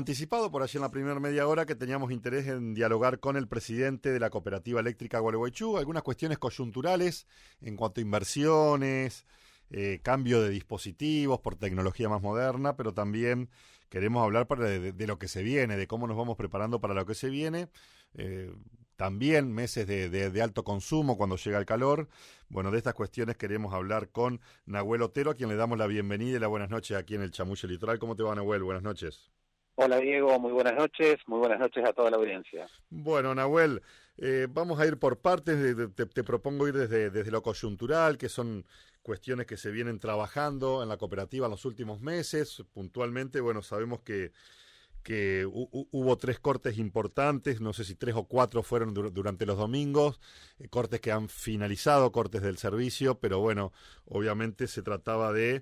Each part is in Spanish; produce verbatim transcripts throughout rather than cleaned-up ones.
anticipado por allí en la primera media hora que teníamos interés en dialogar con el presidente de la Cooperativa Eléctrica Gualeguaychú, algunas cuestiones coyunturales en cuanto a inversiones, eh, cambio de dispositivos por tecnología más moderna, pero también queremos hablar para de, de lo que se viene, de cómo nos vamos preparando para lo que se viene. Eh, También meses de, de, de alto consumo cuando llega el calor. Bueno, de estas cuestiones queremos hablar con Nahuel Otero, a quien le damos la bienvenida y la buenas noches aquí en el Chamuyo Litoral. ¿Cómo te va, Nahuel? Buenas noches. Hola, Diego. Muy buenas noches. Muy buenas noches a toda la audiencia. Bueno, Nahuel, eh, vamos a ir por partes. Te, te propongo ir desde, desde lo coyuntural, que son cuestiones que se vienen trabajando en la cooperativa en los últimos meses. Puntualmente, bueno, sabemos que que hu hubo tres cortes importantes, no sé si tres o cuatro fueron dur durante los domingos, eh, cortes que han finalizado, cortes del servicio, pero bueno, obviamente se trataba de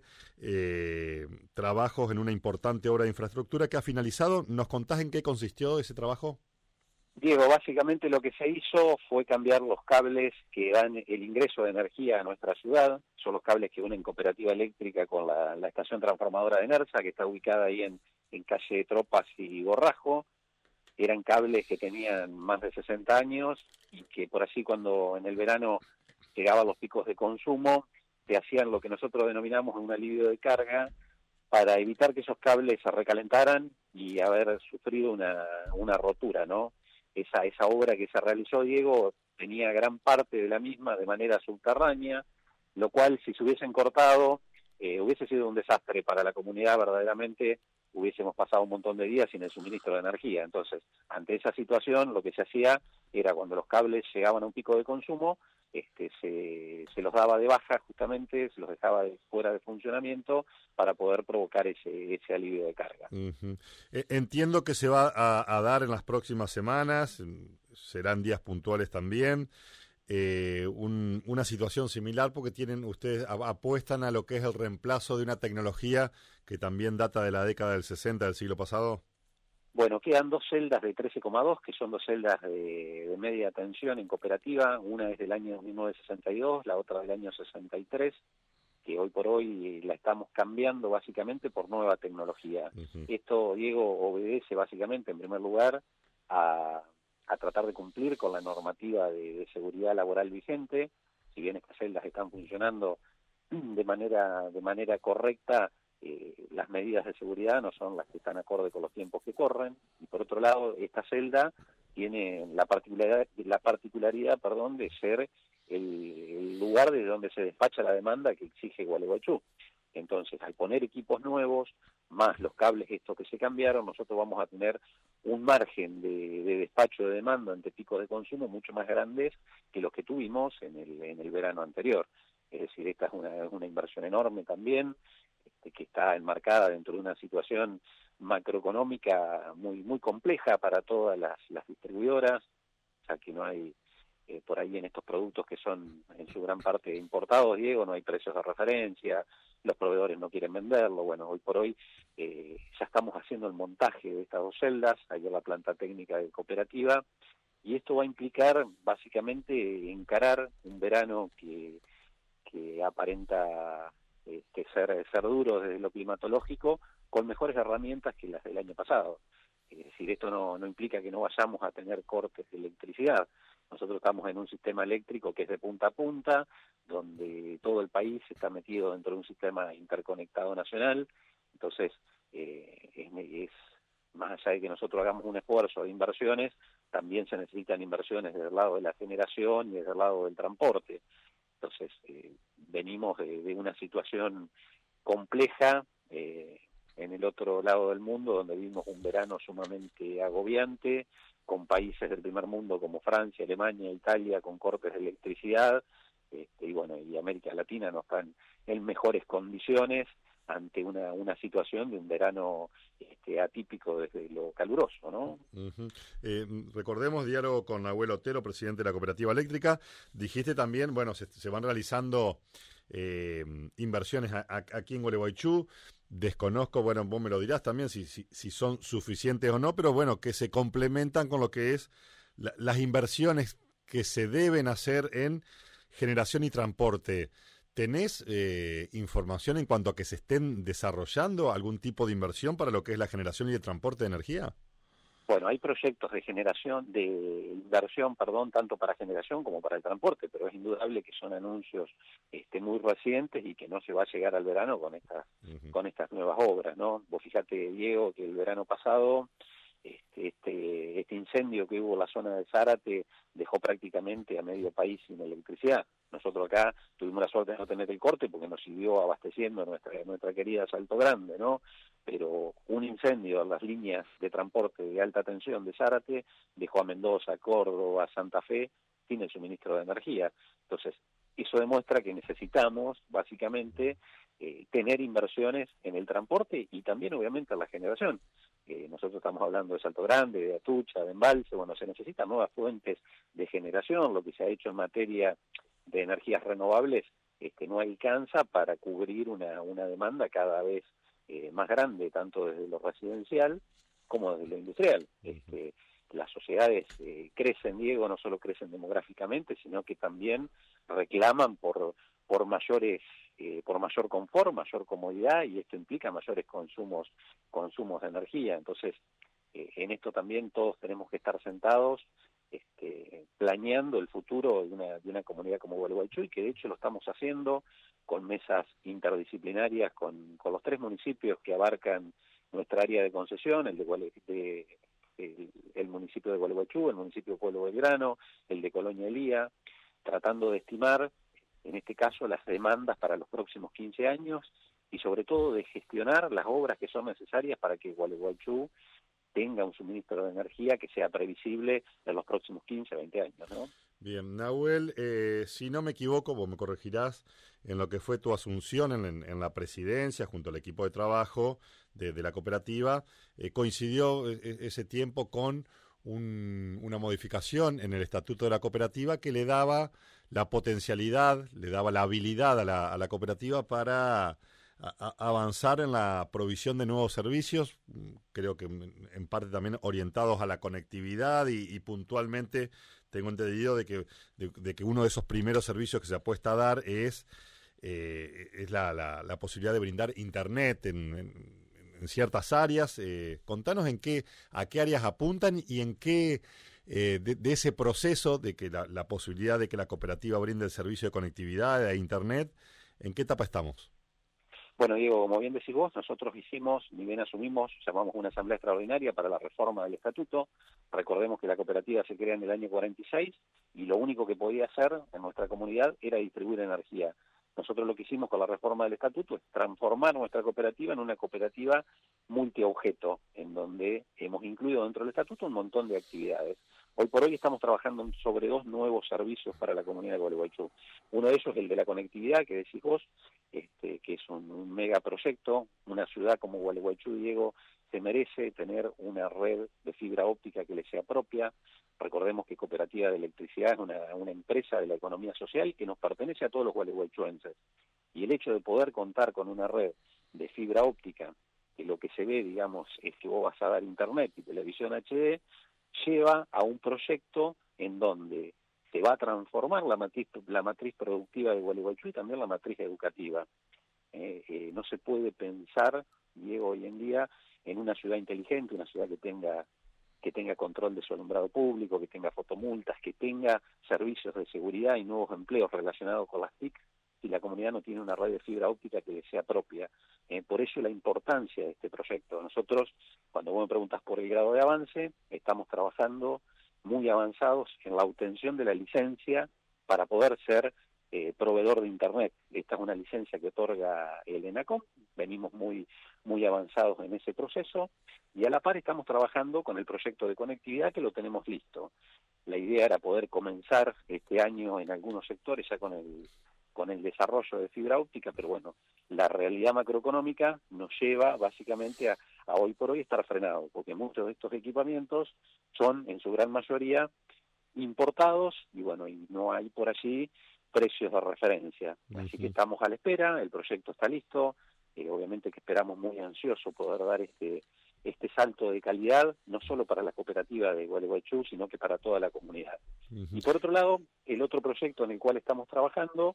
eh, trabajos en una importante obra de infraestructura que ha finalizado. ¿Nos contás en qué consistió ese trabajo? Diego, básicamente lo que se hizo fue cambiar los cables que dan el ingreso de energía a nuestra ciudad. Son los cables que unen Cooperativa Eléctrica con la, la estación transformadora de Nersa, que está ubicada ahí en, en calle Tropas y Borrajo. Eran cables que tenían más de sesenta años y que por así cuando en el verano llegaban los picos de consumo, te hacían lo que nosotros denominamos un alivio de carga para evitar que esos cables se recalentaran y haber sufrido una, una rotura, ¿no? Esa, esa obra que se realizó, Diego, tenía gran parte de la misma de manera subterránea, lo cual si se hubiesen cortado eh, hubiese sido un desastre para la comunidad. Verdaderamente hubiésemos pasado un montón de días sin el suministro de energía. Entonces, ante esa situación, lo que se hacía era cuando los cables llegaban a un pico de consumo, este, se, se los daba de baja justamente, se los dejaba de, fuera de funcionamiento para poder provocar ese, ese alivio de carga. Uh-huh. eh, entiendo que se va a, a dar en las próximas semanas, serán días puntuales también, eh, un, una situación similar porque tienen ustedes apuestan a lo que es el reemplazo de una tecnología que también data de la década del sesenta del siglo pasado. Bueno, quedan dos celdas de trece coma dos, que son dos celdas de, de media tensión en cooperativa. Una es del año mil novecientos sesenta y dos, la otra del año sesenta y tres, que hoy por hoy la estamos cambiando básicamente por nueva tecnología. Uh-huh. Esto, Diego, obedece básicamente, en primer lugar, a, a tratar de cumplir con la normativa de, de seguridad laboral vigente. Si bien estas celdas están funcionando de manera, de manera correcta, Eh, las medidas de seguridad no son las que están acorde con los tiempos que corren. Y por otro lado, esta celda tiene la particularidad, la particularidad perdón, de ser el, el lugar de donde se despacha la demanda que exige Gualeguaychú. Entonces, al poner equipos nuevos, más los cables estos que se cambiaron, nosotros vamos a tener un margen de, de despacho de demanda ante picos de consumo mucho más grandes que los que tuvimos en el, en el verano anterior. Es decir, esta es una, una inversión enorme también, que está enmarcada dentro de una situación macroeconómica muy muy compleja para todas las, las distribuidoras, ya que no hay, eh, por ahí en estos productos que son en su gran parte importados, Diego, no hay precios de referencia, los proveedores no quieren venderlo. Bueno, hoy por hoy eh, ya estamos haciendo el montaje de estas dos celdas, ahí en la planta técnica de cooperativa, y esto va a implicar básicamente encarar un verano que, que aparenta Este, ser, ser duro desde lo climatológico, con mejores herramientas que las del año pasado. Es decir, esto no, no implica que no vayamos a tener cortes de electricidad. Nosotros estamos en un sistema eléctrico que es de punta a punta, donde todo el país está metido dentro de un sistema interconectado nacional. Entonces, eh, es, es más allá de que nosotros hagamos un esfuerzo de inversiones, también se necesitan inversiones desde el lado de la generación y desde el lado del transporte. Entonces, eh, venimos de, de una situación compleja eh, en el otro lado del mundo, donde vimos un verano sumamente agobiante, con países del primer mundo como Francia, Alemania, Italia, con cortes de electricidad, este, y bueno, y América Latina no están en mejores condiciones ante una, una situación de un verano este, atípico desde lo caluroso, ¿no? Uh-huh. Eh, recordemos, diálogo con Nahuel Otero, presidente de la Cooperativa Eléctrica. Dijiste también, bueno, se, se van realizando eh, inversiones a, a, aquí en Gualeguaychú. Desconozco, bueno, vos me lo dirás también, si, si, si son suficientes o no, pero bueno, que se complementan con lo que es la, las inversiones que se deben hacer en generación y transporte. ¿Tenés eh, información en cuanto a que se estén desarrollando algún tipo de inversión para lo que es la generación y el transporte de energía? Bueno, hay proyectos de generación, de inversión, perdón, tanto para generación como para el transporte, pero es indudable que son anuncios este, muy recientes y que no se va a llegar al verano con estas, uh-huh. con estas nuevas obras, ¿no? Vos fijate, Diego, que el verano pasado este, este, este incendio que hubo en la zona de Zárate dejó prácticamente a medio país sin electricidad. Nosotros acá tuvimos la suerte de no tener el corte porque nos siguió abasteciendo nuestra, nuestra querida Salto Grande, ¿no? Pero un incendio en las líneas de transporte de alta tensión de Zárate dejó a Mendoza, Córdoba, Santa Fe sin el suministro de energía. Entonces, eso demuestra que necesitamos, básicamente, eh, tener inversiones en el transporte y también, obviamente, en la generación. Eh, nosotros estamos hablando de Salto Grande, de Atucha, de Embalse. Bueno, se necesitan nuevas fuentes de generación. Lo que se ha hecho en materia de energías renovables este, no alcanza para cubrir una, una demanda cada vez Eh, más grande, tanto desde lo residencial como desde lo industrial. Este, las sociedades eh, crecen, Diego, no solo crecen demográficamente, sino que también reclaman por, por mayores, eh, por mayor confort, mayor comodidad, y esto implica mayores consumos, consumos de energía. Entonces, eh, en esto también todos tenemos que estar sentados este, planeando el futuro de una, de una comunidad como Gualeguaychú, y que de hecho lo estamos haciendo con mesas interdisciplinarias con, con los tres municipios que abarcan nuestra área de concesión, el de, Guale, de el, el municipio de Gualeguaychú, el municipio de Pueblo Belgrano, el de Colonia Elía, tratando de estimar, en este caso, las demandas para los próximos quince años y sobre todo de gestionar las obras que son necesarias para que Gualeguaychú tenga un suministro de energía que sea previsible en los próximos quince, veinte años, ¿no? Bien, Nahuel, eh, si no me equivoco, vos me corregirás, en lo que fue tu asunción en, en la presidencia junto al equipo de trabajo de, de la cooperativa, eh, coincidió ese tiempo con un, una modificación en el estatuto de la cooperativa que le daba la potencialidad, le daba la habilidad a la, a la cooperativa para A, a avanzar en la provisión de nuevos servicios, creo que en parte también orientados a la conectividad y, y puntualmente tengo entendido de que, de, de que uno de esos primeros servicios que se apuesta a dar es, eh, es la, la, la posibilidad de brindar internet en, en, en ciertas áreas. Eh, contanos en qué, a qué áreas apuntan y en qué eh, de, de ese proceso de que la, la posibilidad de que la cooperativa brinde el servicio de conectividad, de internet, ¿en qué etapa estamos? Bueno, Diego, como bien decís vos, nosotros hicimos, ni bien asumimos, llamamos una asamblea extraordinaria para la reforma del estatuto. Recordemos que la cooperativa se crea en el año cuarenta y seis y lo único que podía hacer en nuestra comunidad era distribuir energía. Nosotros lo que hicimos con la reforma del estatuto es transformar nuestra cooperativa en una cooperativa multiobjeto, en donde hemos incluido dentro del estatuto un montón de actividades. Hoy por hoy estamos trabajando sobre dos nuevos servicios para la comunidad de Gualeguaychú. Uno de ellos es el de la conectividad, que decís vos, este, que es un, un megaproyecto. Una ciudad como Gualeguaychú, Diego, se merece tener una red de fibra óptica que le sea propia. Recordemos que Cooperativa de Electricidad es una, una empresa de la economía social que nos pertenece a todos los gualeguaychuenses. Y el hecho de poder contar con una red de fibra óptica, que lo que se ve, digamos, es que vos vas a dar internet y televisión H D, lleva a un proyecto en donde se va a transformar la matriz, la matriz productiva de Gualeguaychú y también la matriz educativa. Eh, eh, no se puede pensar, Diego, hoy en día, en una ciudad inteligente, una ciudad que tenga que tenga control de su alumbrado público, que tenga fotomultas, que tenga servicios de seguridad y nuevos empleos relacionados con las T I C, si la comunidad no tiene una red de fibra óptica que le sea propia. Eh, por eso la importancia de este proyecto. Nosotros, cuando vos me preguntas por el grado de avance, estamos trabajando muy avanzados en la obtención de la licencia para poder ser eh, proveedor de Internet. Esta es una licencia que otorga el ENACOM, venimos muy, muy avanzados en ese proceso, y a la par estamos trabajando con el proyecto de conectividad que lo tenemos listo. La idea era poder comenzar este año en algunos sectores ya con el con el desarrollo de fibra óptica, pero bueno, la realidad macroeconómica nos lleva básicamente a, a hoy por hoy estar frenado, porque muchos de estos equipamientos son en su gran mayoría importados y bueno, y no hay por allí precios de referencia. Uh-huh. Así que estamos a la espera, el proyecto está listo, eh, obviamente que esperamos muy ansioso poder dar este este salto de calidad, no solo para la cooperativa de Gualeguaychú, sino que para toda la comunidad. Uh-huh. Y por otro lado, el otro proyecto en el cual estamos trabajando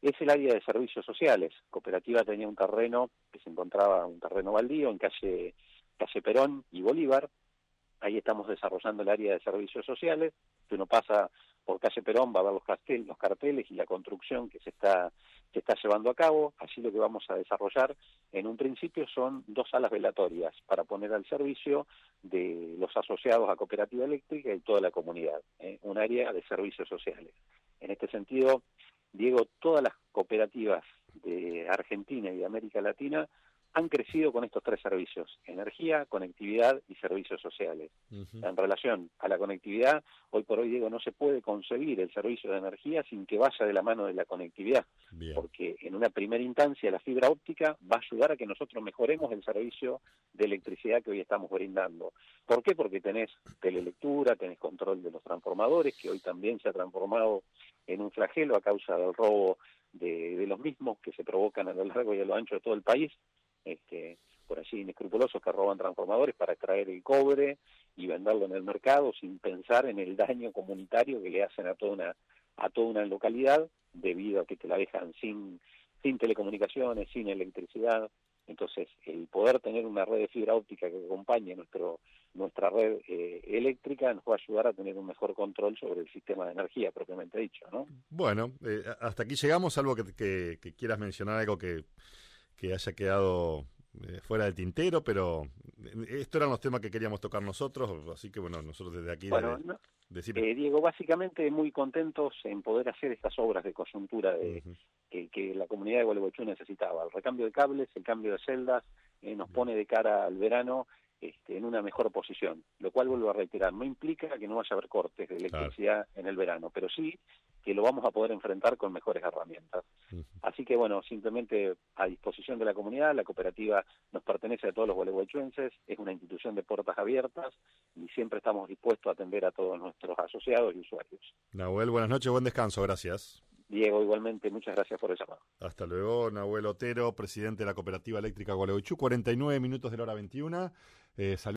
es el área de servicios sociales. Cooperativa tenía un terreno que se encontraba, un terreno baldío en calle, calle Perón y Bolívar. Ahí estamos desarrollando el área de servicios sociales. Si uno pasa por calle Perón va a ver los carteles, los carteles y la construcción que se está, se está llevando a cabo. Allí lo que vamos a desarrollar en un principio son dos salas velatorias para poner al servicio de los asociados a Cooperativa Eléctrica y toda la comunidad, ¿eh? Un área de servicios sociales. En este sentido, Diego, todas las cooperativas de Argentina y de América Latina han crecido con estos tres servicios: energía, conectividad y servicios sociales. Uh-huh. En relación a la conectividad, hoy por hoy, Diego, no se puede conseguir el servicio de energía sin que vaya de la mano de la conectividad. Bien. Porque en una primera instancia la fibra óptica va a ayudar a que nosotros mejoremos el servicio de electricidad que hoy estamos brindando. ¿Por qué? Porque tenés telelectura, tenés control de los transformadores, que hoy también se ha transformado en un flagelo a causa del robo de, de los mismos que se provocan a lo largo y a lo ancho de todo el país. Este, por allí inescrupulosos que roban transformadores para extraer el cobre y venderlo en el mercado sin pensar en el daño comunitario que le hacen a toda una a toda una localidad, debido a que te la dejan sin sin telecomunicaciones, sin electricidad. Entonces, el poder tener una red de fibra óptica que acompañe nuestro nuestra red eh, eléctrica nos va a ayudar a tener un mejor control sobre el sistema de energía propiamente dicho, ¿no? Bueno, eh, hasta aquí llegamos, salvo que, que, que quieras mencionar algo que que haya quedado eh, fuera del tintero, pero estos eran los temas que queríamos tocar nosotros, así que bueno, nosotros desde aquí... Bueno, de, no, decir... eh, Diego, básicamente muy contentos en poder hacer estas obras de coyuntura de, uh-huh. que, que la comunidad de Gualeguaychú necesitaba. El recambio de cables, el cambio de celdas, eh, nos pone de cara al verano este, en una mejor posición, lo cual, vuelvo a reiterar, no implica que no vaya a haber cortes de electricidad claro. en el verano, pero sí que lo vamos a poder enfrentar con mejores herramientas. Uh-huh. Así que, bueno, simplemente a disposición de la comunidad, la cooperativa nos pertenece a todos los gualeguaychuenses, es una institución de puertas abiertas y siempre estamos dispuestos a atender a todos nuestros asociados y usuarios. Nahuel, buenas noches, buen descanso, gracias. Diego, igualmente, muchas gracias por el llamado. Hasta luego, Nahuel Otero, presidente de la Cooperativa Eléctrica Gualeguaychú, cuarenta y nueve minutos de la hora veintiuna. Eh,